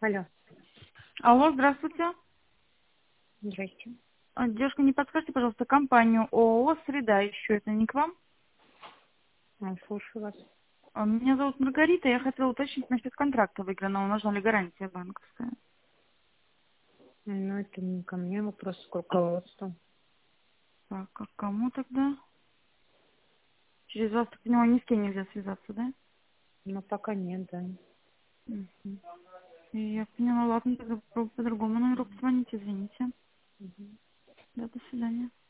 Алло. Алло, здравствуйте. Здрасте. Девушка, не подскажите, пожалуйста, компанию ООО «Среда» еще это не к вам? Слушаю вас. Меня зовут Маргарита, я хотела уточнить насчет контракта выигранного, нужна ли гарантия банковская? Ну, это не ко мне вопрос, к руководству. Так, а к кому тогда? Через вас, так понимаю, ни с кем нельзя связаться, да? Но пока нет, да. Мгм. Я поняла, ладно, тогда по другому номеру позвоните, извините. Мгм. Да, до свидания.